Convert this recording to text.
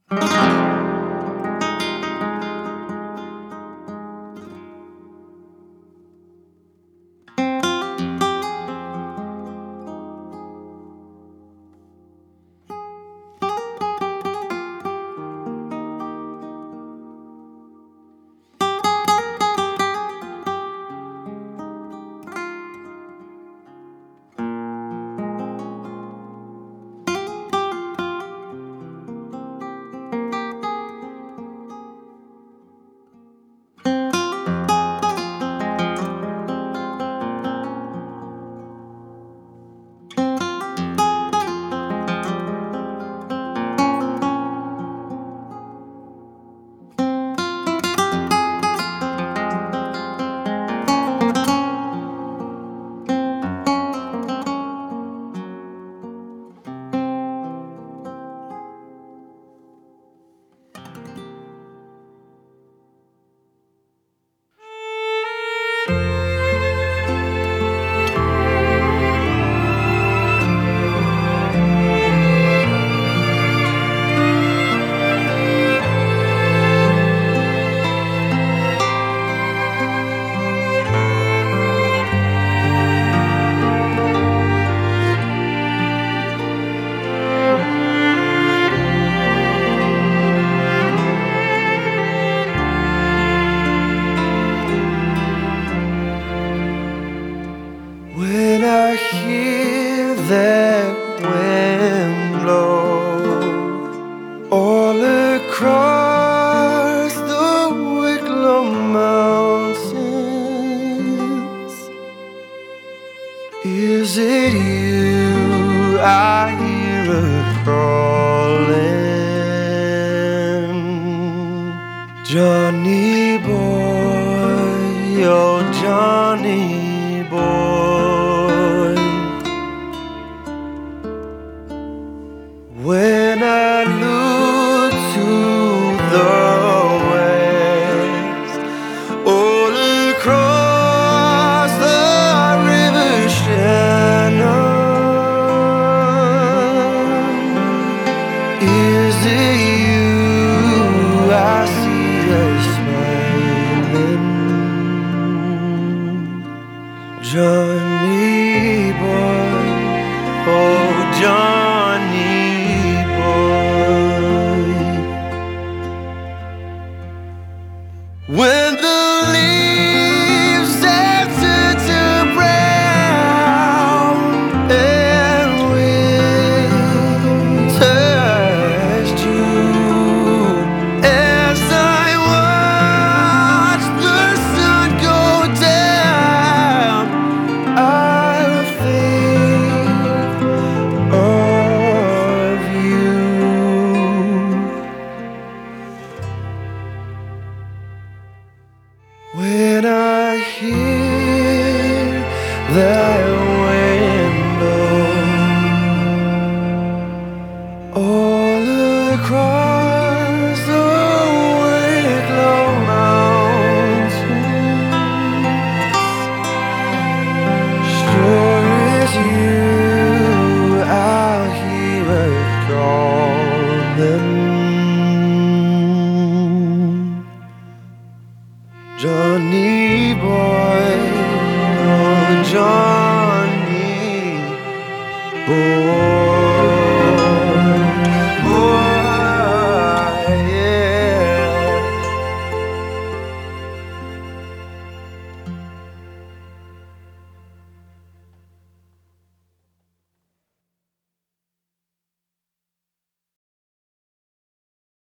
When I hear that wind blow all across the Wicklow Mountains, is it you I hear a-calling? Johnny boy, oh Johnny boy, when I look to the west, all across the river Shannon, is it you I see smiling? Johnny boy, oh Johnny boy, when the leaves start to turn brown and winter's due, as I watch the sun go down, I'll think of you. When I hear that wind blow all across the Wicklow Mountains, sure as you I'll hear it calling. Johnny boy, oh Johnny boy.